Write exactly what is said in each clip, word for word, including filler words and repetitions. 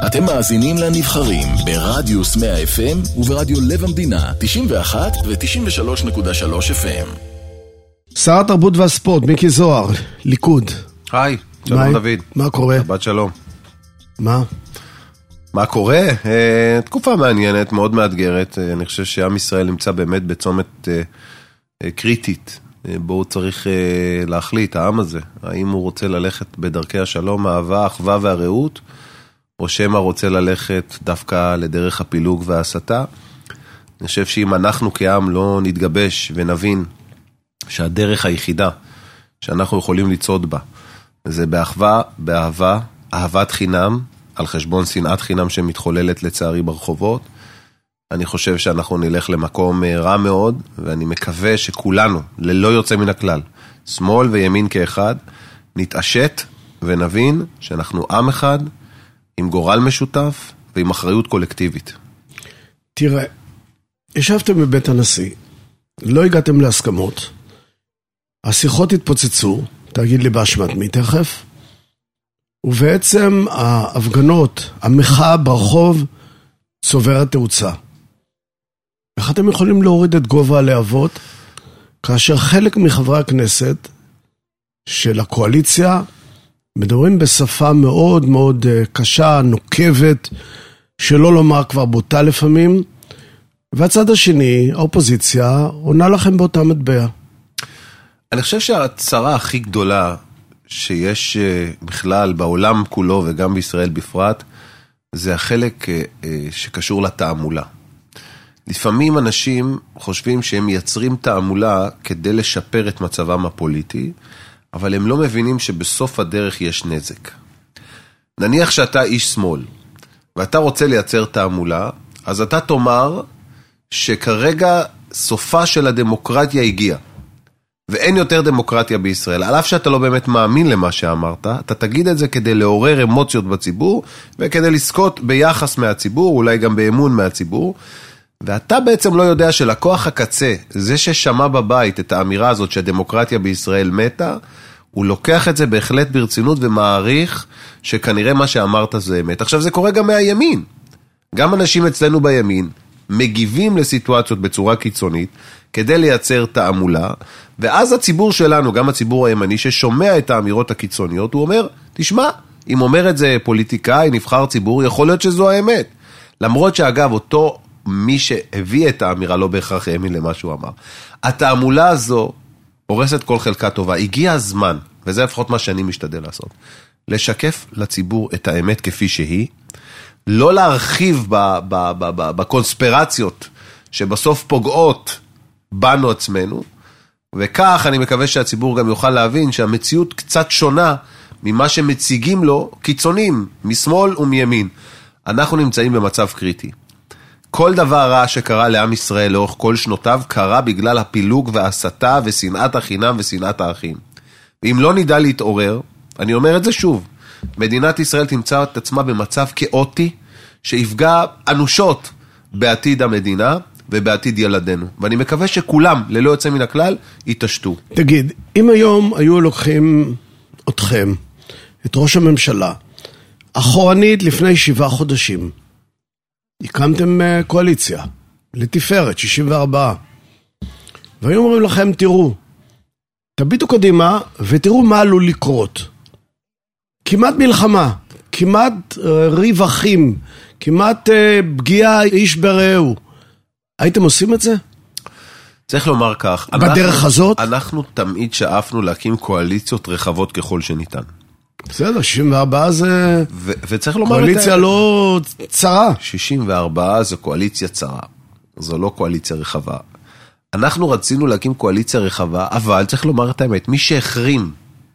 אתם מאזינים לנבחרים ברדיוס מאה אף אם וברדיו לב המדינה תשעים ואחת ו-תשעים ושלוש נקודה שלוש אף אם. שר התרבות והספורט, מיקי זוהר, ליכוד. היי, שלום דוד. מה קורה? שבת שלום. מה? מה קורה? אה, תקופה מעניינת, מאוד מאתגרת. אה, אני חושב שעם ישראל נמצא באמת בצומת אה, אה, קריטית. אה, בו הוא צריך אה, להחליט, העם הזה, האם הוא רוצה ללכת בדרכי השלום, האהבה, האחווה והרעות, או שמה רוצה ללכת דווקא לדרך הפילוג וההסתה. אני חושב שאם אנחנו כעם לא נתגבש ונבין שהדרך היחידה שאנחנו יכולים לצעוד בה, זה באחווה, באהבה, אהבת חינם, על חשבון שנאת חינם שמתחוללת לצערי ברחובות, אני חושב שאנחנו נלך למקום רע מאוד, ואני מקווה שכולנו, ללא יוצא מן הכלל, שמאל וימין כאחד, נתעשת ונבין שאנחנו עם אחד, עם גורל משותף ועם אחריות קולקטיבית. תראה, ישבתם בבית הנשיא, לא הגעתם להסכמות, השיחות התפוצצו, תגיד לי באשמת מי תכף, ובעצם ההפגנות, המחאה ברחוב, צוברת תאוצה. איך אתם יכולים להוריד את גובה הלהבות, כאשר חלק מחברי הכנסת של הקואליציה מדברים בשפה מאוד מאוד קשה, נוקבת, שלא לומר כבר בוטה לפעמים, והצד השני, האופוזיציה, עונה לכם באותה מטבע. אני חושב שהצרה הכי גדולה שיש בכלל בעולם כולו וגם בישראל בפרט, זה החלק שקשור לתעמולה. לפעמים אנשים חושבים שהם מייצרים תעמולה כדי לשפר את מצבם הפוליטי, אבל הם לא מבינים שבסוף הדרך יש נזק. נניח שאתה איש שמאל, ואתה רוצה לייצר תעמולה, אז אתה תאמר שכרגע סופה של הדמוקרטיה הגיעה. ואין יותר דמוקרטיה בישראל. על אף שאתה לא באמת מאמין למה שאמרת, אתה תגיד את זה כדי לעורר אמוציות בציבור, וכדי לזכות ביחס מהציבור, אולי גם באמון מהציבור, ואתה בעצם לא יודע שלקוח הקצה, זה ששמע בבית את האמירה הזאת שהדמוקרטיה בישראל מתה, הוא לוקח את זה בהחלט ברצינות ומעריך שכנראה מה שאמרת זה אמת. עכשיו זה קורה גם מהימין. גם אנשים אצלנו בימין מגיבים לסיטואציות בצורה קיצונית, כדי לייצר תעמולה, ואז הציבור שלנו, גם הציבור הימני, ששומע את האמירות הקיצוניות, הוא אומר, תשמע, אם אומר את זה פוליטיקאי, נבחר ציבור, יכול להיות שזו האמת. למרות שאגב, אותו מי שהביא את האמירה, לא בהכרח האמין למה שהוא אמר. התעמולה הזו הורסת כל חלקה טובה. הגיע הזמן, וזה לפחות מה שאני משתדל לעשות, לשקף לציבור את האמת כפי שהיא, לא להרחיב בקונספירציות שבסוף פוגעות בנו עצמנו, וכך אני מקווה שהציבור גם יוכל להבין שהמציאות קצת שונה ממה שמציגים לו קיצונים, משמאל ומימין. אנחנו נמצאים במצב קריטי. כל דבר רע שקרה לעם ישראל לאורך כל שנותיו, קרה בגלל הפילוג וההסתה ושנאת החינם ושנאת האחים. ואם לא נדע להתעורר, אני אומר את זה שוב, מדינת ישראל תמצא את עצמה במצב כאוטי, שיפגע אנושות בעתיד המדינה ובעתיד ילדינו. ואני מקווה שכולם, ללא יוצא מן הכלל, יתעשתו. תגיד, אם היום היו לוקחים אתכם, את ראש הממשלה, אחורנית לפני שבעה חודשים, הקמתם קואליציה, לתפארת, שישים וארבע. והיו אומרים לכם, תראו, תביטו קדימה ותראו מה עלול לקרות. כמעט מלחמה, כמעט ריב אחים, כמעט פגיעה איש ברעהו. הייתם עושים את זה? צריך לומר כך. בדרך אנחנו, הזאת? אנחנו תמיד שאפנו להקים קואליציות רחבות ככל שניתן. בסדר, שישים וארבע זה ו- וצריך לומר קואליציה לא צרה. שישים וארבע זה קואליציה צרה. זו לא קואליציה רחבה. אנחנו רצינו להקים קואליציה רחבה, אבל צריך לומר את האמת, מי שהחרים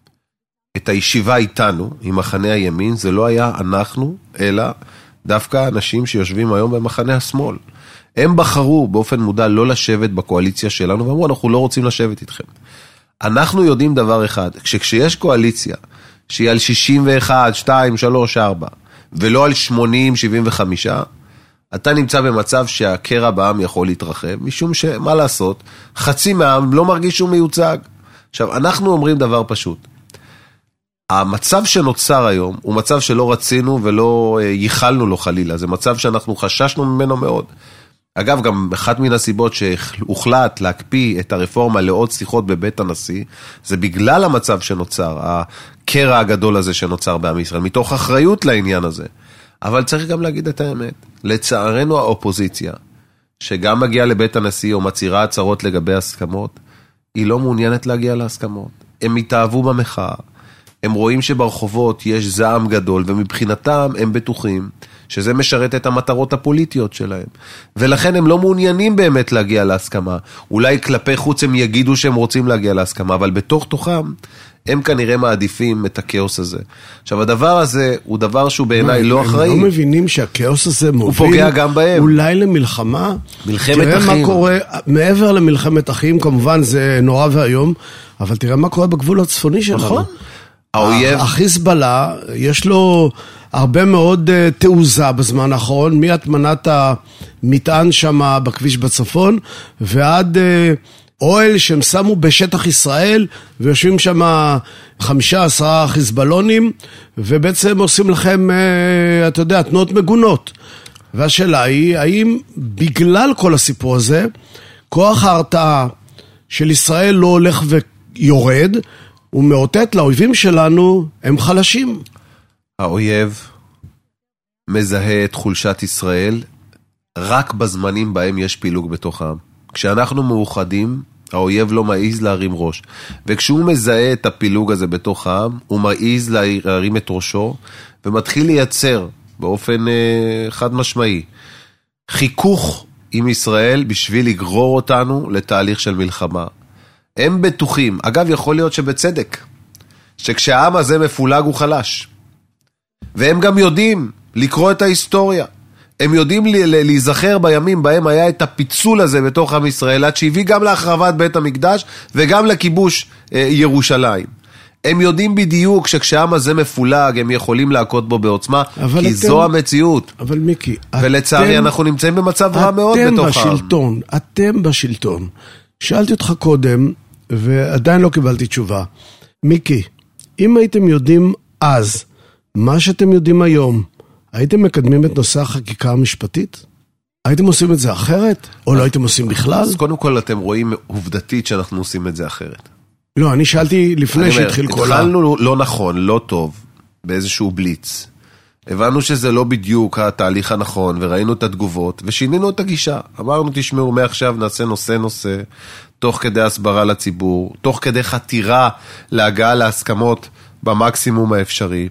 את הישיבה איתנו, עם מחנה הימין, זה לא היה אנחנו, אלא דווקא אנשים שיושבים היום במחנה השמאל. הם בחרו באופן מודע לא לשבת בקואליציה שלנו, ואמרו, אנחנו לא רוצים לשבת איתכם. אנחנו יודעים דבר אחד, שכשיש קואליציה, שהיא על שישים ואחת, שתיים, שלוש, ארבע, ולא על שמונים, שבעים וחמש, אתה נמצא במצב שהקרע בעם יכול להתרחב, משום שמה לעשות, חצי מהעם לא מרגיש שהוא מיוצג. עכשיו, אנחנו אומרים דבר פשוט, המצב שנוצר היום הוא מצב שלא רצינו ולא ייחלנו לו חלילה, זה מצב שאנחנו חששנו ממנו מאוד. אגב, גם אחת מן הסיבות שהוחלט להקפיא את הרפורמה לעוד שיחות בבית הנשיא, זה בגלל המצב שנוצר, הקרע הגדול הזה שנוצר בעם ישראל, מתוך אחריות לעניין הזה. אבל צריך גם להגיד את האמת, לצערנו האופוזיציה, שגם מגיעה לבית הנשיא או מצהירה הצהרות לגבי הסכמות, היא לא מעוניינת להגיע להסכמות. הם מתאהבו במחאה, הם רואים שברחובות יש זעם גדול, ומבחינתם הם בטוחים שזה משרת את המטרות הפוליטיות שלהם. ולכן הם לא מעוניינים באמת להגיע להסכמה. אולי כלפי חוץ הם יגידו שהם רוצים להגיע להסכמה, אבל בתוך תוכם הם כנראה מעדיפים את הכאוס הזה. עכשיו, הדבר הזה הוא דבר שהוא בעיניי לא אחראי. הם לא מבינים שהכאוס הזה מוביל... הוא פוגע גם בהם. אולי למלחמה. מלחמת אחים. תראה מה קורה, מעבר למלחמת אחים, כמובן זה נורא והיום, אבל תראה מה קורה בגבול הצפוני שלנו. נכון. האויב... החיזבאללה, יש לו הרבה מאוד uh, תעוזה בזמן האחרון, מהטמנת המטען שם בכביש בצפון, ועד uh, אוהל שהם שמו בשטח ישראל, ויושבים שם חמישה עשרה חיזבאלונים, ובעצם עושים לכם, uh, אתה יודע, תנועות מגונות. והשאלה היא, האם בגלל כל הסיפור הזה, כוח ההרתעה של ישראל לא הולך ויורד, הוא מאותת לאויבים שלנו, הם חלשים. האויב מזהה את חולשת ישראל רק בזמנים בהם יש פילוג בתוך העם. כשאנחנו מאוחדים, האויב לא מעיז להרים ראש. וכשהוא מזהה את הפילוג הזה בתוך העם, הוא מעיז להרים את ראשו, ומתחיל לייצר באופן אה, חד משמעי חיכוך עם ישראל בשביל לגרור אותנו לתהליך של מלחמה. הם בטוחים, אגב יכול להיות שבצדק, שכשהעם הזה מפולג הוא חלש. והם גם יודעים לקרוא את ההיסטוריה. הם יודעים להיזכר בימים בהם היה את הפיצול הזה בתוך עם ישראל, עד שהביא גם להחרבת בית המקדש וגם לכיבוש אה, ירושלים. הם יודעים בדיוק שכשהעם הזה מפולג הם יכולים להכות בו בעוצמה, כי אתם, זו המציאות. אבל מיקי, ולצערי אתם, אנחנו נמצאים במצב רע מאוד בתוך העם. אתם בשלטון, אתם בשלטון. שאלתי אותך קודם, ועדיין לא קיבלתי תשובה. מיקי, אם הייתם יודעים אז, מה שאתם יודעים היום, הייתם מקדמים את נושא החקיקה המשפטית? הייתם עושים את זה אחרת? או לא הייתם עושים בכלל? אז קודם כל אתם רואים עובדתית שאנחנו עושים את זה אחרת. לא, אני שאלתי לפני שהתחיל כל ה... התחלנו לא נכון, לא טוב, באיזשהו בליץ. הבנו שזה לא בדיוק התהליך הנכון, וראינו את התגובות, ושינינו את הגישה. אמרנו, תשמעו, מעכשיו נעשה נושא נושא, תוך כדי הסברה לציבור, תוך כדי חתירה להגעה להסכמות במקסימום האפשרי.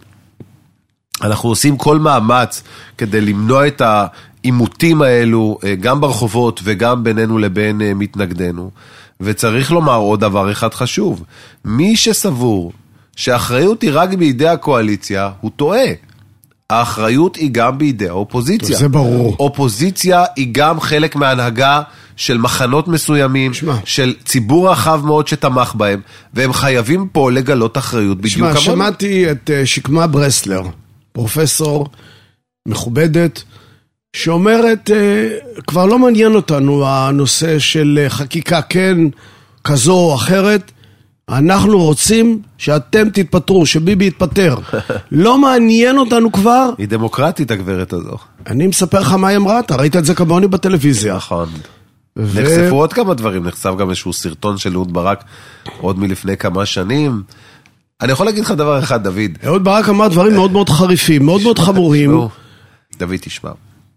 אנחנו עושים כל מאמץ כדי למנוע את העימותים האלו, גם ברחובות וגם בינינו לבין מתנגדנו. וצריך לומר עוד דבר אחד חשוב. מי שסבור שהאחריות היא רק בידי הקואליציה, הוא טועה. האחריות היא גם בידי האופוזיציה. זה ברור. אופוזיציה היא גם חלק מההנהגה של מחנות מסוימים, שמה. של ציבור רחב מאוד שתמך בהם, והם חייבים פה לגלות אחריות בדיוק כמונו. שמעתי את שקמה ברסלר, פרופסור מכובדת, שאומרת, כבר לא מעניין אותנו הנושא של חקיקה כן, כזו או אחרת, אנחנו רוצים שאתם תתפטרו, שביבי יתפטר. לא מעניין אותנו כבר. היא דמוקרטית הגברת הזו. אני מספר לך מה היא אמרה, אתה ראית את זה כמוני בטלוויזיה. נכון. ו... נחשפו עוד כמה דברים, נחשף גם איזשהו סרטון של אהוד ברק עוד מלפני כמה שנים. אני יכול להגיד לך דבר אחד, דוד. אהוד ברק אמר דברים מאוד מאוד חריפים, מאוד מאוד חמורים. דוד, תשמע.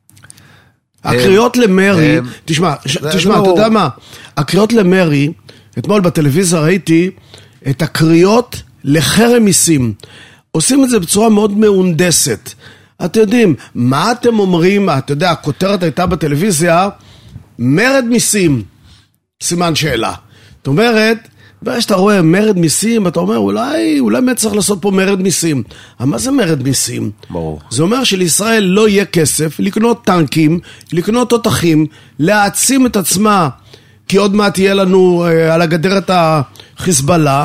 הקריאות למרי, תשמע, תשמע, אתה יודע מה? הקריאות למרי, אתמול בטלוויזיה ראיתי את הקריאות לחרם מיסים. עושים את זה בצורה מאוד מהונדסת. אתם יודעים, מה אתם אומרים? אתה יודע, הכותרת הייתה בטלוויזיה, מרד מיסים, סימן שאלה. זאת אומרת, ברגע שאתה רואה מרד מיסים, אתה אומר, אולי, אולי באמת צריך לעשות פה מרד מיסים. אבל מה זה מרד מיסים? ברור. זה אומר שלישראל לא יהיה כסף לקנות טנקים, לקנות תותחים, להעצים את עצמה, כי עוד מעט יהיה לנו אה, על הגדר את החיזבאללה.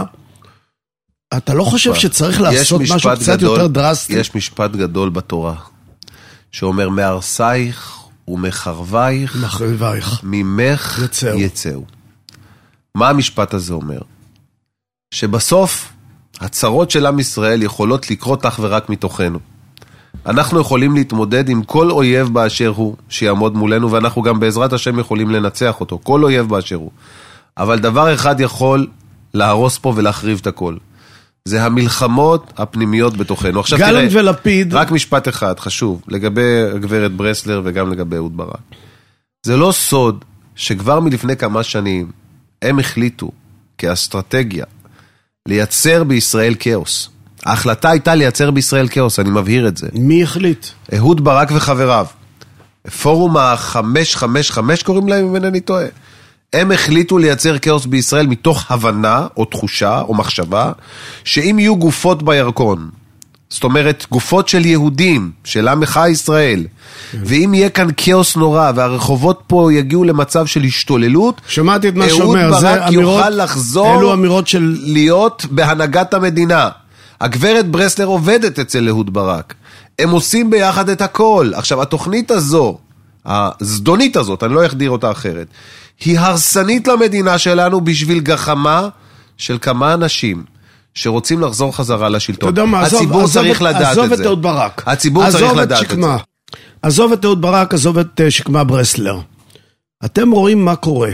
אתה לא חושב שצריך לעשות משהו קצת גדול, יותר דרסטי? יש משפט גדול בתורה, שאומר, מארסייך ומחרבייך, מחרבייך. ממך יצאו. יצאו. מה המשפט הזה אומר? שבסוף הצרות של עם ישראל יכולות לקרות אך ורק מתוכנו. אנחנו יכולים להתמודד עם כל אויב באשר הוא שיעמוד מולנו, ואנחנו גם בעזרת השם יכולים לנצח אותו, כל אויב באשר הוא. אבל דבר אחד יכול להרוס פה ולהחריב את הכל. זה המלחמות הפנימיות בתוכנו. עכשיו גלנט תראה, ולפיד. רק משפט אחד חשוב, לגבי גברת ברסלר וגם לגבי אהוד ברק. זה לא סוד שכבר מלפני כמה שנים הם החליטו כאסטרטגיה לייצר בישראל כאוס. ההחלטה הייתה לייצר בישראל כאוס, אני מבהיר את זה. מי החליט? אהוד ברק וחבריו. פורום החמש חמש חמש קוראים להם, אם אינני טועה. הם החליטו לייצר כאוס בישראל מתוך הבנה או תחושה או מחשבה שאם יהיו גופות בירקון, זאת אומרת גופות של יהודים, של עמך ישראל, ואם יהיה כאן כאוס נורא והרחובות פה יגיעו למצב של השתוללות, שמעתי את מה אהוד שאומר, ברק זה אמירות, יוכל לחזור אלו אמירות של... להיות בהנהגת המדינה. הגברת ברסלר עובדת אצל אהוד ברק. הם עושים ביחד את הכל. עכשיו, התוכנית הזו, הזדונית הזאת, אני לא אכדיר אותה אחרת, היא הרסנית למדינה שלנו בשביל גחמה של כמה אנשים שרוצים לחזור חזרה לשלטון. אתה יודע מה, הציבור עזוב, צריך עזוב, לדעת עזוב את את זה. אהוד ברק. הציבור צריך לדעת את שקמה. זה. עזוב את אהוד ברק, עזוב את שקמה ברסלר. אתם רואים מה קורה.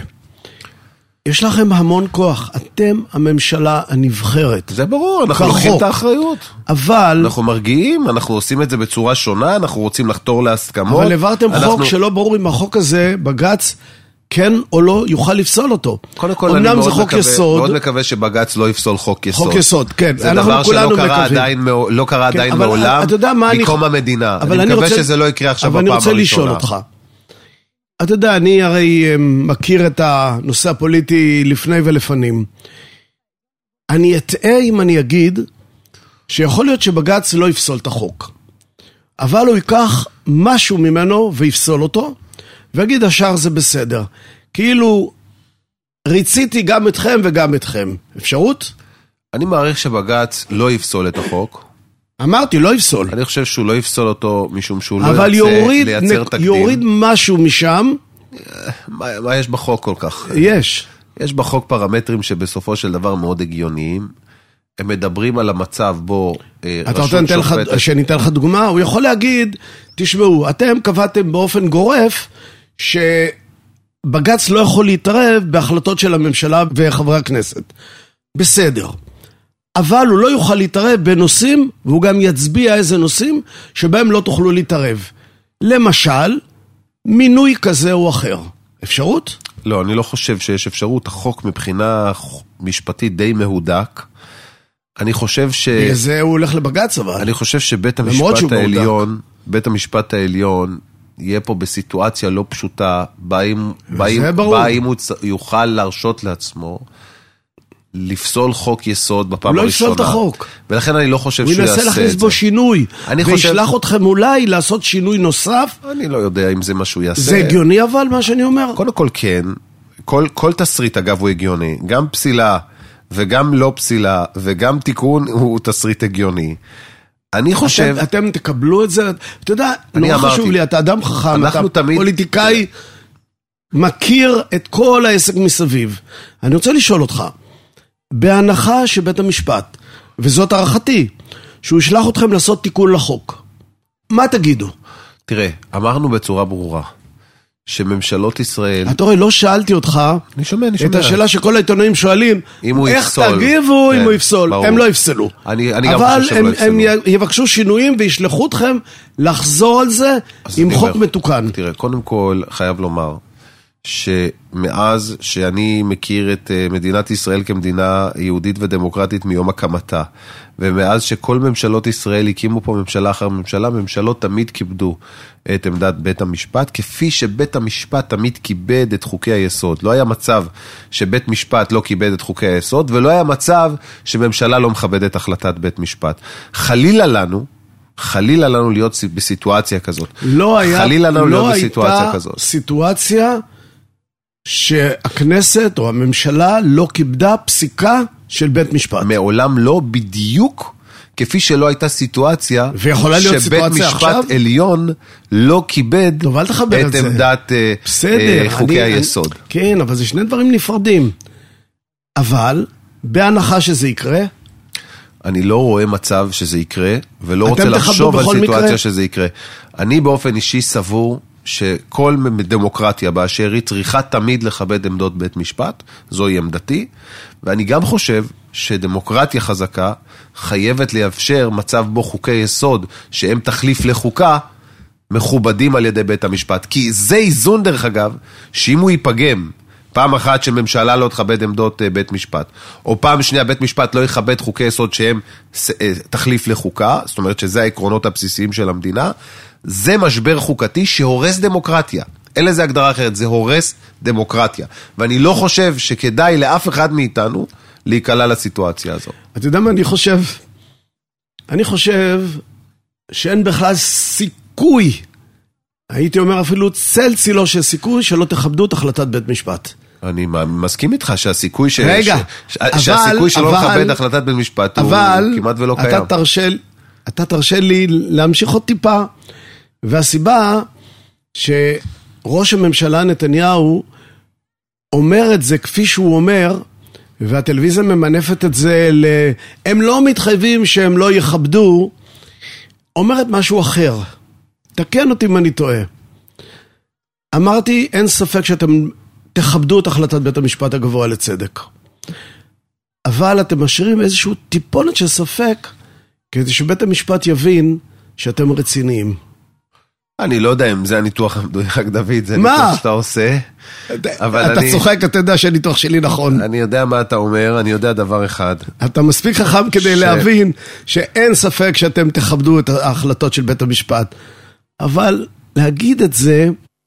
יש לכם המון כוח. אתם הממשלה הנבחרת. זה ברור, אנחנו לוקחים את האחריות. אבל... אנחנו מרגיעים, אנחנו עושים את זה בצורה שונה, אנחנו רוצים לחתור להסכמות. אבל העברתם אנחנו... חוק שלא ברור אם החוק הזה, בג"ץ, כן או לא יוכל לפסול אותו. קודם כל אני מאוד מקווה, מאוד מקווה שבג"ץ לא יפסול חוק יסוד. חוק יסוד, כן. זה דבר שלא קרה עדיין, לא קרה עדיין מעולם, מקום המדינה. אני מקווה שזה לא יקרה עכשיו בפעם הראשונה. אבל אני רוצה לשאול אותך. אתה יודע, אני הרי מכיר את הנושא הפוליטי לפני ולפנים. אני אטעה אם אני אגיד שיכול להיות שבג"ץ לא יפסול את החוק. אבל הוא ייקח משהו ממנו ויפסול אותו, ויגיד השאר זה בסדר. כאילו ריציתי גם אתכם וגם אתכם. אפשרות? אני מעריך שבג"ץ לא יפסול את החוק. אמרתי, לא יפסול. אני חושב שהוא לא יפסול אותו משום שהוא לא ירצה יוריד, לייצר תקדים. אבל יוריד משהו משם. מה, מה יש בחוק כל כך? יש. יש בחוק פרמטרים שבסופו של דבר מאוד הגיוניים. הם מדברים על המצב בו אתה רוצה שניתן לך דוגמה? הוא יכול להגיד, תשמעו, אתם קבעתם באופן גורף שבג"ץ לא יכול להתערב בהחלטות של הממשלה וחברי הכנסת. בסדר. אבל הוא לא יוכל להתערב בנושאים, והוא גם יצביע איזה נושאים שבהם לא תוכלו להתערב. למשל, מינוי כזה או אחר. אפשרות? לא, אני לא חושב שיש אפשרות. החוק מבחינה משפטית די מהודק. אני חושב ש... בזה הוא הולך לבג"ץ אבל. אני חושב שבית המשפט העליון, בית המשפט העליון, יהיה פה בסיטואציה לא פשוטה, בה אם הוא יוכל להרשות לעצמו, לפסול חוק יסוד בפעם הוא הראשונה. הוא לא יפסול את החוק. ולכן אני לא חושב שהוא יעשה את זה. הוא ינסה להכניס בו שינוי. אני וישלח חושב... אתכם אולי לעשות שינוי נוסף. אני לא יודע אם זה מה שהוא יעשה. זה הגיוני אבל מה שאני אומר? קודם כל כן. כל, כל תסריט אגב הוא הגיוני. גם פסילה וגם לא פסילה וגם תיקון הוא תסריט הגיוני. אני חושב... אתם, אתם תקבלו את זה. אתה יודע, נורא אמרתי, חשוב לי, אתה אדם חכם, אתה תמיד... פוליטיקאי מכיר את כל העסק מסביב. אני רוצה לשאול אותך, בהנחה שבית המשפט, וזאת הערכתי, שהוא ישלח אתכם לעשות תיקון לחוק, מה תגידו? תראה, אמרנו בצורה ברורה, שממשלות ישראל... אתה רואה, לא שאלתי אותך, אני שומע, אני שומע. את השאלה שכל העיתונאים שואלים, איך יפסול. תגיבו כן, אם הוא יפסול? ברור. הם לא יפסלו. אני, אני אבל גם חושב הם, שלא יפסלו. הם יבקשו שינויים וישלחו אתכם לחזור על זה עם חוק אומר, מתוקן. תראה, קודם כל חייב לומר, שמאז שאני מכיר את מדינת ישראל כמדינה יהודית ודמוקרטית מיום הקמתה, ומאז שכל ממשלות ישראל הקימו פה ממשלה אחר ממשלה, ממשלות תמיד כיבדו את עמדת בית המשפט, כפי שבית המשפט תמיד כיבד את חוקי היסוד. לא היה מצב שבית משפט לא כיבד את חוקי היסוד, ולא היה מצב שממשלה לא מכבדת החלטת בית משפט. חלילה לנו, חלילה לנו להיות בסיטואציה כזאת. לא היה, חלילה לנו לא להיות בסיטואציה כזאת. סיטואציה שהכנסת או הממשלה לא כיבדה פסיקה של בית משפט. מעולם לא בדיוק כפי שלא הייתה סיטואציה שבית משפט עליון לא כיבד את עמדת חוקי היסוד. כן, אבל זה שני דברים נפרדים. אבל בהנחה שזה יקרה, אני לא רואה מצב שזה יקרה, ולא רוצה לחשוב על סיטואציה מקרה? שזה יקרה. אני באופן אישי סבור שכל דמוקרטיה באשר היא צריכה תמיד לכבד עמדות בית משפט, זוהי עמדתי, ואני גם חושב שדמוקרטיה חזקה חייבת לאפשר מצב בו חוקי יסוד, שהם תחליף לחוקה, מכובדים על ידי בית המשפט. כי זה איזון דרך אגב, שאם הוא ייפגם, פעם אחת שממשלה לא תכבד עמדות בית משפט, או פעם שנייה בית משפט לא יכבד חוקי יסוד שהם תחליף לחוקה, זאת אומרת שזה העקרונות הבסיסיים של המדינה, זה משבר חוקתי שהורס דמוקרטיה. אין לזה הגדרה אחרת, זה הורס דמוקרטיה. ואני לא חושב שכדאי לאף אחד מאיתנו להיקלע לסיטואציה הזו. אתה יודע מה אני חושב? אני חושב שאין בכלל סיכוי, הייתי אומר אפילו צל צילו של סיכוי שלא תכבדו את החלטת בית משפט. אני מסכים איתך שהסיכוי ש... רגע, ש... אבל, שהסיכוי שלא לכבד החלטת בית משפט אבל, הוא כמעט ולא קיים. אתה תרשה, אתה תרשה לי להמשיך עוד טיפה, והסיבה שראש הממשלה נתניהו אומר את זה כפי שהוא אומר, והטלוויזיה ממנפת את זה ל... הם לא מתחייבים שהם לא יכבדו, אומרת משהו אחר. תקן אותי אם אני טועה. אמרתי, אין ספק שאתם תכבדו את החלטת בית המשפט הגבוה לצדק. אבל אתם משאירים איזשהו טיפונת של ספק, כדי שבית המשפט יבין שאתם רציניים. אני לא יודע אם זה הניתוח המדויק, דוד, זה מה? ניתוח שאתה עושה. אתה אני... צוחק, אתה יודע שהניתוח שלי נכון. אני יודע מה אתה אומר, אני יודע דבר אחד. אתה מספיק חכם כדי ש... להבין שאין ספק שאתם תכבדו את ההחלטות של בית המשפט. אבל להגיד את זה,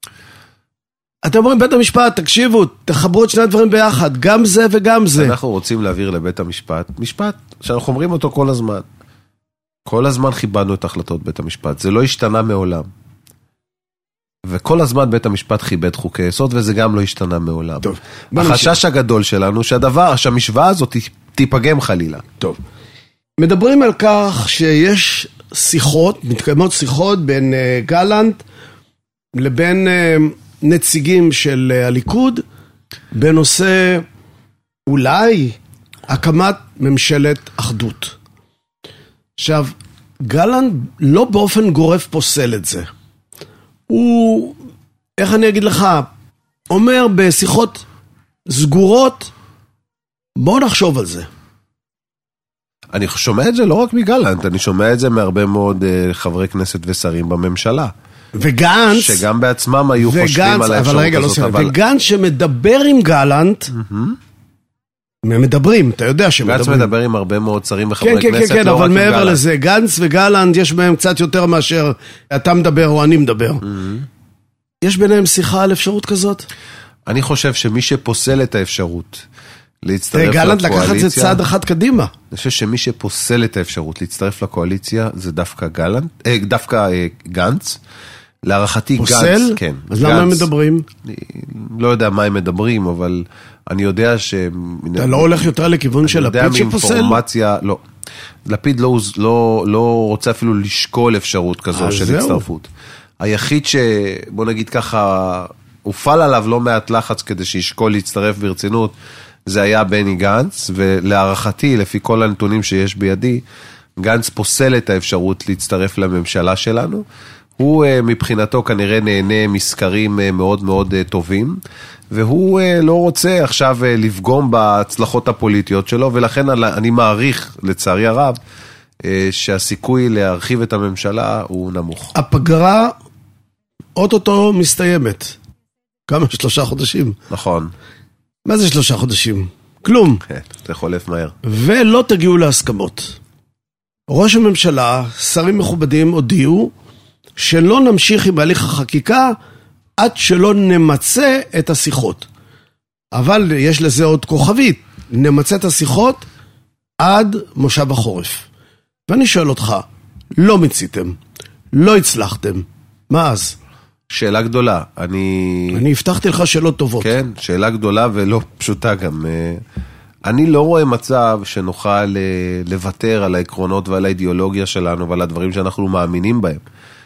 אתם אומרים בית המשפט, תקשיבו, תחברו את שני הדברים ביחד, גם זה וגם זה. אנחנו רוצים להעביר לבית המשפט, משפט שאנחנו אומרים אותו כל הזמן. כל הזמן חיבדנו את החלטות בית המשפט, זה לא השתנה מעולם. וכל הזמן בית המשפט חיבד חוקי יסוד, וזה גם לא השתנה מעולם. טוב, החשש הגדול שלנו, שהדבר, שהמשוואה הזאת תיפגם חלילה. טוב. מדברים על כך שיש שיחות, מתקיימות שיחות בין uh, גלנט לבין uh, נציגים של uh, הליכוד, בנושא אולי הקמת ממשלת אחדות. עכשיו, גלנט לא באופן גורף פוסל את זה. הוא, איך אני אגיד לך, אומר בשיחות סגורות, בואו נחשוב על זה. אני שומע את זה לא רק מגלנט, אני שומע את זה מהרבה מאוד uh, חברי כנסת ושרים בממשלה. וגנץ, שגם בעצמם היו וגנץ, חושבים על האפשרות אבל רגע, הזאת. לא אבל... וגנץ שמדבר עם גלנט, mm-hmm. הם מדברים, אתה יודע שמדברים. גנץ מדבר עם הרבה מאוד שרים וחברי כן, כנסת, כן, כן, לא אבל רק עם מעבר גלנט. לזה, גנץ וגלנט יש בהם קצת יותר מאשר אתה מדבר או אני מדבר. Mm-hmm. יש ביניהם שיחה על אפשרות כזאת? אני חושב שמי שפוסל את האפשרות להצטרף לקואליציה... גלנט לקח את זה צעד אחד קדימה. אני חושב שמי שפוסל את האפשרות להצטרף לקואליציה זה דווקא גלנט, אה, דווקא אה, גנץ. להערכתי גנץ, פוסל? כן. אז למה הם מדברים? אני לא יודע מה הם מדברים, אבל אני יודע ש... אתה לא הולך יותר לכיוון של לפיד שפוסל? אני יודע מאינפורמציה, לא. לפיד לא, לא, לא רוצה אפילו לשקול אפשרות כזו של הצטרפות. היחיד ש... בוא נגיד ככה, הופעל עליו לא מעט לחץ כדי שישקול להצטרף ברצינות, זה היה בני גנץ, ולהערכתי, לפי כל הנתונים שיש בידי, גנץ פוסל את האפשרות להצטרף לממשלה שלנו, הוא מבחינתו כנראה נהנה מסקרים מאוד מאוד טובים, והוא לא רוצה עכשיו לפגום בהצלחות הפוליטיות שלו, ולכן אני מעריך, לצערי הרב, שהסיכוי להרחיב את הממשלה הוא נמוך. הפגרה אוטוטו מסתיימת. כמה? שלושה חודשים. נכון. מה זה שלושה חודשים? כלום. זה חולף מהר. ולא תגיעו להסכמות. ראש הממשלה, שרים מכובדים הודיעו, שלא נמשיך עם הליך החקיקה עד שלא נמצא את השיחות. אבל יש לזה עוד כוכבית, נמצא את השיחות עד מושב החורף. ואני שואל אותך, לא מציתם, לא הצלחתם, מה אז? שאלה גדולה, אני... אני הבטחתי לך שאלות טובות. כן, שאלה גדולה ולא פשוטה גם. אני לא רואה מצב שנוכל לוותר על העקרונות ועל האידיאולוגיה שלנו ועל הדברים שאנחנו מאמינים בהם.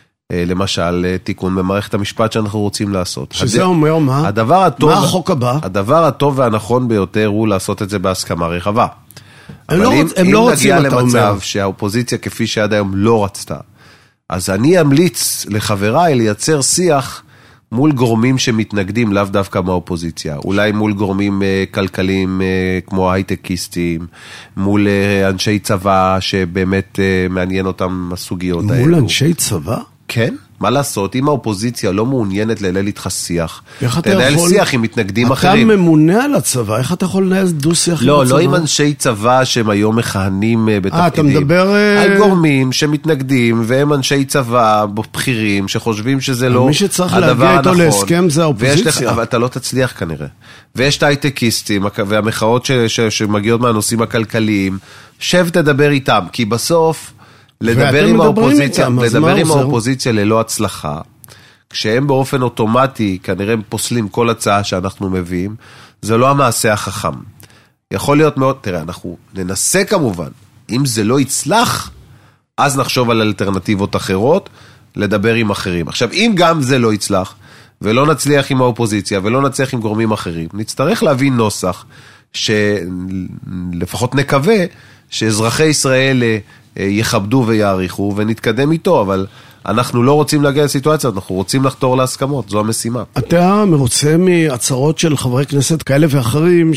למשל, תיקון במערכת המשפט שאנחנו רוצים לעשות. שזה אומר מה? הדבר הטוב, מה החוק הבא? הדבר הטוב והנכון ביותר הוא לעשות את זה בהסכמה רחבה. הם לא, אם, רוצ, הם אם לא רוצים, נגיע אתה למצב אומר. שהאופוזיציה כפי שעד היום לא רצתה, אז אני אמליץ לחבריי לייצר שיח מול גורמים שמתנגדים לאו דווקא מהאופוזיציה, אולי מול גורמים uh, כלכליים uh, כמו הייטקיסטים, מול uh, אנשי צבא שבאמת uh, מעניין אותם הסוגיות מול האלו. מול אנשי צבא? כן, מה לעשות? אם האופוזיציה לא מעוניינת לנהל איתך שיח, תנהל יכול... שיח עם מתנגדים אתה אחרים. אתה ממונה על הצבא, איך אתה יכול לנהל דו שיח לא, עם הצבא? לא עם אנשי צבא שהם היום מכהנים בתפקידים. אה, אתה מדבר... על גורמים שמתנגדים, והם אנשי צבא בכירים, שחושבים שזה לא הדבר הנכון. מי שצריך להגיע איתו להסכם זה האופוזיציה. אבל אתה לא תצליח כנראה. ויש את הייטקיסטים, והמחאות ש... ש... שמגיעות מהנושאים הכלכליים, שב תדבר איתם, כי בסוף... לדבר עם האופוזיציה, איתם, לדבר עם האופוזיציה ללא הצלחה, כשהם באופן אוטומטי כנראה פוסלים כל הצעה שאנחנו מביאים, זה לא המעשה החכם. יכול להיות מאוד, תראה, אנחנו ננסה כמובן, אם זה לא יצלח, אז נחשוב על אלטרנטיבות אחרות, לדבר עם אחרים. עכשיו, אם גם זה לא יצלח, ולא נצליח עם האופוזיציה, ולא נצליח עם גורמים אחרים, נצטרך להביא נוסח, שלפחות נקווה, שאזרחי ישראל יכבדו ויעריכו, ונתקדם איתו, אבל אנחנו לא רוצים להגיע לסיטואציה, אנחנו רוצים לחתור להסכמות, זו המשימה. אתה מרוצה מהצהרות של חברי כנסת כאלה ואחרים,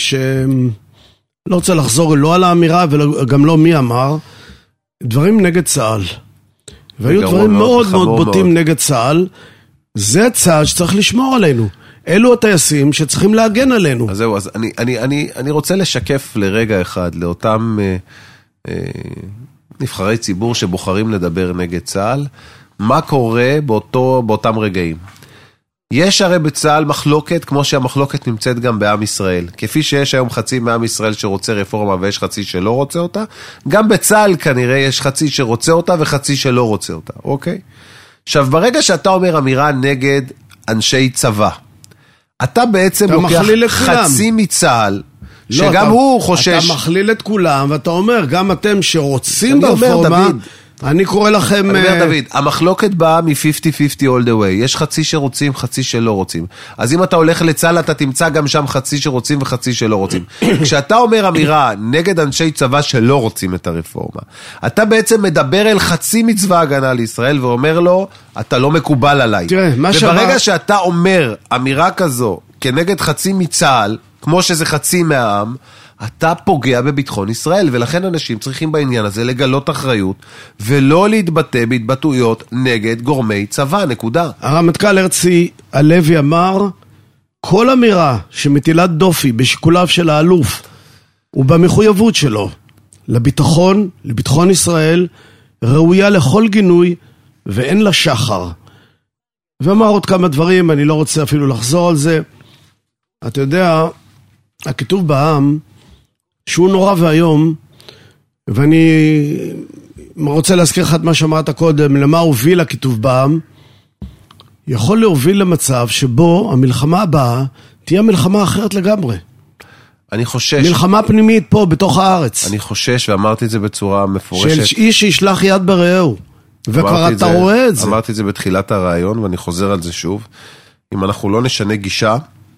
שלא רוצה לחזור לא על האמירה, וגם לא מי אמר, דברים נגד צה"ל. והיו דברים מאוד מאוד בוטים נגד צה"ל, זה צה"ל שצריך לשמור עלינו. אלו הטייסים שצריכים להגן עלינו. אז זהו, אז אני, אני, אני, אני רוצה לשקף לרגע אחד, לאותם אה, אה, נבחרי ציבור שבוחרים לדבר נגד צה"ל, מה קורה באותו, באותם רגעים. יש הרי בצה"ל מחלוקת, כמו שהמחלוקת נמצאת גם בעם ישראל. כפי שיש היום חצי מעם ישראל שרוצה רפורמה ויש חצי שלא רוצה אותה, גם בצה"ל כנראה יש חצי שרוצה אותה וחצי שלא רוצה אותה, אוקיי? עכשיו, ברגע שאתה אומר אמירה נגד אנשי צבא, אתה בעצם אתה לוקח חצי כולם. מצה"ל, לא, שגם אתה, הוא חושש... אתה מכליל את כולם, ואתה אומר, גם אתם שרוצים ברפורמה, אני קורא לכם... אני אומר, דוד, המחלוקת באה מ-חמישים חמישים all the way. יש חצי שרוצים, חצי שלא רוצים. אז אם אתה הולך לצה"ל, אתה תמצא גם שם חצי שרוצים וחצי שלא רוצים. כשאתה אומר אמירה נגד אנשי צבא שלא רוצים את הרפורמה, אתה בעצם מדבר אל חצי מצבא הגנה לישראל, ואומר לו, אתה לא מקובל עליי. תראה, מה שבא... וברגע שאתה אומר אמירה כזו, כנגד חצי מצה"ל, כמו שזה חצי מהעם, אתה פוגע בביטחון ישראל, ולכן אנשים צריכים בעניין הזה לגלות אחריות, ולא להתבטא בהתבטאויות נגד גורמי צבא, נקודה. הרמטכ"ל הרצי הלוי אמר, כל אמירה שמטילת דופי בשיקוליו של האלוף, ובמחויבות שלו, לביטחון, לביטחון ישראל, ראויה לכל גינוי, ואין לה שחר. ואמר עוד כמה דברים, אני לא רוצה אפילו לחזור על זה. אתה יודע, הכתוב בעם, שהוא נורא והיום, ואני רוצה להזכיר לך את מה שאמרת קודם, למה הוביל הכתוב בעם, יכול להוביל למצב שבו המלחמה הבאה תהיה מלחמה אחרת לגמרי. אני חושש... מלחמה פנימית פה, בתוך הארץ. אני חושש, ואמרתי את זה בצורה מפורשת. של איש שישלח יד ברעהו. וכבר אתה זה, רואה את זה. אמרתי את זה בתחילת הרעיון, ואני חוזר על זה שוב. אם אנחנו לא נשנה גישה,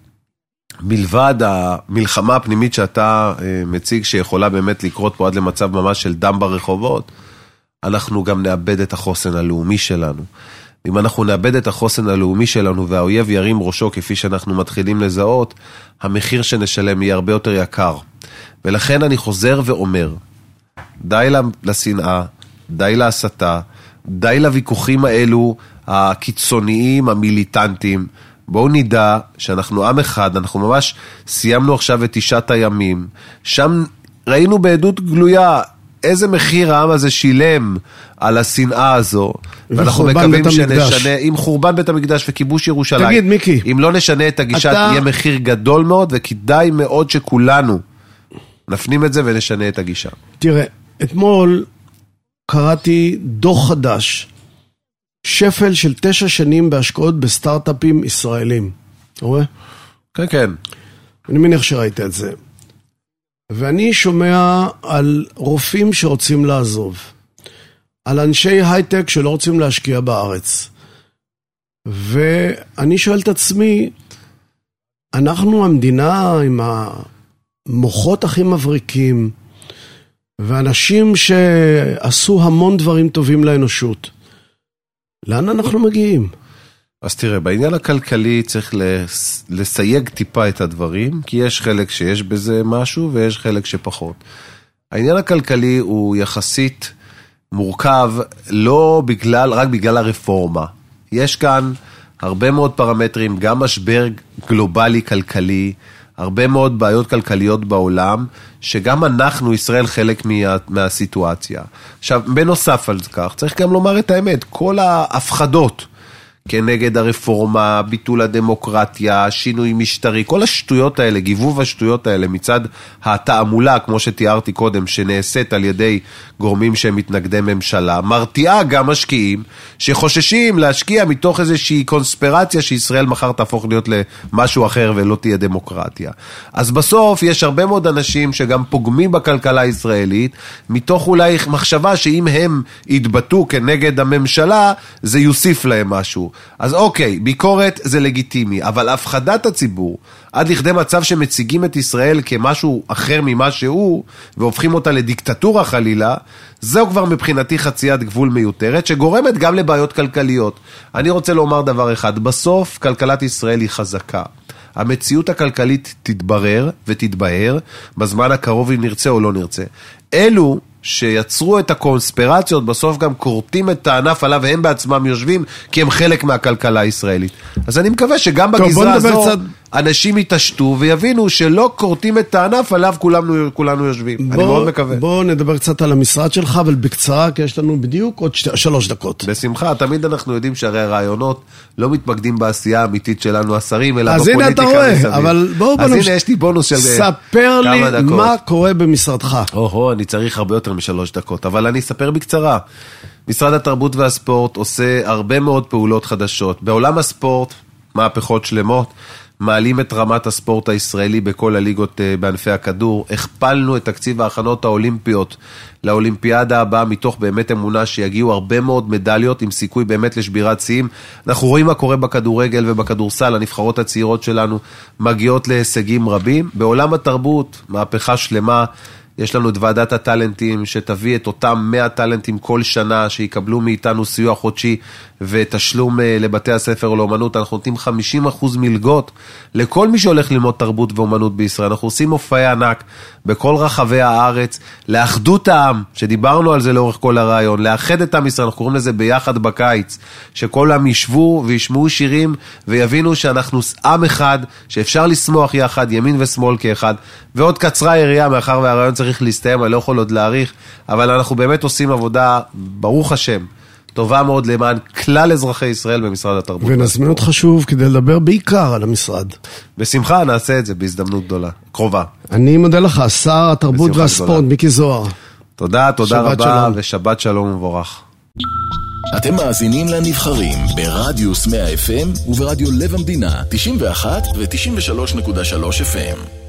מלבד המלחמה הפנימית שאתה מציג, שיכולה באמת לקרות פה עד למצב ממש של דם ברחובות, אנחנו גם נאבד את החוסן הלאומי שלנו. אם אנחנו נאבד את החוסן הלאומי שלנו, והאויב ירים ראשו כפי שאנחנו מתחילים לזהות, המחיר שנשלם יהיה הרבה יותר יקר. ולכן אני חוזר ואומר, די לשנאה, די להסתה, די לוויכוחים האלו, הקיצוניים, המיליטנטיים, בואו נדע שאנחנו עם אחד, אנחנו ממש סיימנו עכשיו את תשעת הימים, שם ראינו בעדות גלויה איזה מחיר העם הזה שילם על השנאה הזו, ואנחנו מקווים שנשנה, עם חורבן בית המקדש וכיבוש ירושלים, תגיד מיקי, אם לא נשנה את הגישה, אתה... תהיה מחיר גדול מאוד, וכדאי מאוד שכולנו נפנים את זה ונשנה את הגישה. תראה, אתמול קראתי דוח חדש, שפל של תשע שנים בהשקעות בסטארט-אפים ישראלים. אתה רואה? כן, כן. אני מניח שראית את זה. ואני שומע על רופאים שרוצים לעזוב, על אנשי הייטק שלא רוצים להשקיע בארץ. ואני שואל את עצמי, אנחנו המדינה עם המוחות הכי מבריקים, ואנשים שעשו המון דברים טובים לאנושות. לאן אנחנו מגיעים? אז תראה, בעניין הכלכלי צריך לסייג טיפה את הדברים, כי יש חלק שיש בזה משהו ויש חלק שפחות. העניין הכלכלי הוא יחסית מורכב, לא בגלל, רק בגלל הרפורמה. יש כאן הרבה מאוד פרמטרים, גם משבר גלובלי כלכלי, הרבה מאוד בעיות כלכליות בעולם, שגם אנחנו, ישראל, חלק מה, מהסיטואציה. עכשיו, בנוסף על כך, צריך גם לומר את האמת, כל ההפחדות כנגד הרפורמה, ביטול הדמוקרטיה, שינוי משטרי, כל השטויות האלה, גיבוב השטויות האלה מצד התעמולה, כמו שתיארתי קודם, שנעשית על ידי גורמים שהם מתנגדי ממשלה, מרתיעה גם משקיעים שחוששים להשקיע מתוך איזושהי קונספירציה שישראל מחר תהפוך להיות למשהו אחר ולא תהיה דמוקרטיה. אז בסוף יש הרבה מאוד אנשים שגם פוגמים בכלכלה הישראלית, מתוך אולי מחשבה שאם הם יתבטאו כנגד הממשלה, זה יוסיף להם משהו. אז אוקיי, ביקורת זה לגיטימי, אבל הפחדת הציבור, עד לכדי מצב שמציגים את ישראל כמשהו אחר ממה שהוא, והופכים אותה לדיקטטורה חלילה, זהו כבר מבחינתי חציית גבול מיותרת, שגורמת גם לבעיות כלכליות. אני רוצה לומר דבר אחד, בסוף כלכלת ישראל היא חזקה. המציאות הכלכלית תתברר ותתבהר, בזמן הקרוב אם נרצה או לא נרצה. אלו שיצרו את הקונספירציות, בסוף גם קורטים את הענף עליו, והם בעצמם יושבים, כי הם חלק מהכלכלה הישראלית. אז אני מקווה שגם בגזרה הזו, צד... אנשים יתעשתו ויבינו שלא קורטים את הענף עליו כולנו, כולנו יושבים. בוא, אני מאוד מקווה. בואו נדבר קצת על המשרד שלך, אבל בקצרה, כי יש לנו בדיוק עוד שתי, שלוש דקות. בשמחה, תמיד אנחנו יודעים שהרי הרעיונות לא מתמקדים בעשייה האמיתית שלנו, השרים, אלא אז בפוליטיקה הנה אתה מסביב. רואה, אבל בואו אז בנוש... הנה יש לי בונוס של ספר לי מה קורה במשרדך. או-הו, אני צריך הרבה יותר משלוש דקות, אבל אני אספר בקצרה. משרד התרבות והספורט עושה הרבה מאוד פעולות חדשות. בעולם הספורט, מהפכות שלמות, מעלים את רמת הספורט הישראלי בכל הליגות בענפי הכדור, הכפלנו את תקציב ההכנות האולימפיות לאולימפיאדה הבאה, מתוך באמת אמונה שיגיעו הרבה מאוד מדליות עם סיכוי באמת לשבירת שיאים. אנחנו רואים מה קורה בכדורגל ובכדורסל, הנבחרות הצעירות שלנו מגיעות להישגים רבים. בעולם התרבות, מהפכה שלמה, יש לנו את ועדת הטלנטים שתביא את אותם מאה טלנטים כל שנה שיקבלו מאיתנו סיוע חודשי ותשלום לבתי הספר לאומנות. אנחנו נותנים חמישים אחוז מלגות לכל מי שהולך ללמוד תרבות ואומנות בישראל. אנחנו עושים מופעי ענק בכל רחבי הארץ, לאחדות העם, שדיברנו על זה לאורך כל הרעיון, לאחד את עם ישראל, אנחנו קוראים לזה ביחד בקיץ, שכל העם ישבו וישמעו שירים ויבינו שאנחנו עם אחד, שאפשר לשמוח יחד, ימין ושמאל כאחד. ועוד קצרה היריעה, מאחר והרעיון צריך להסתיים, אני לא יכול עוד להאריך, אבל אנחנו באמת עושים עבודה, ברוך השם, טובה מאוד למען כלל אזרחי ישראל במשרד התרבות. ונזמין אותך שוב כדי לדבר בעיקר על המשרד. בשמחה נעשה את זה בהזדמנות גדולה, קרובה. אני מודה לך, שר התרבות והספורט, מיקי זוהר. תודה, תודה רבה, ושבת שלום ומבורך. אתם מאזינים לנבחרים ברדיוס מאה אף אם וברדיו לב המדינה תשעים ואחת ו-תשעים ושלוש נקודה שלוש אף אם.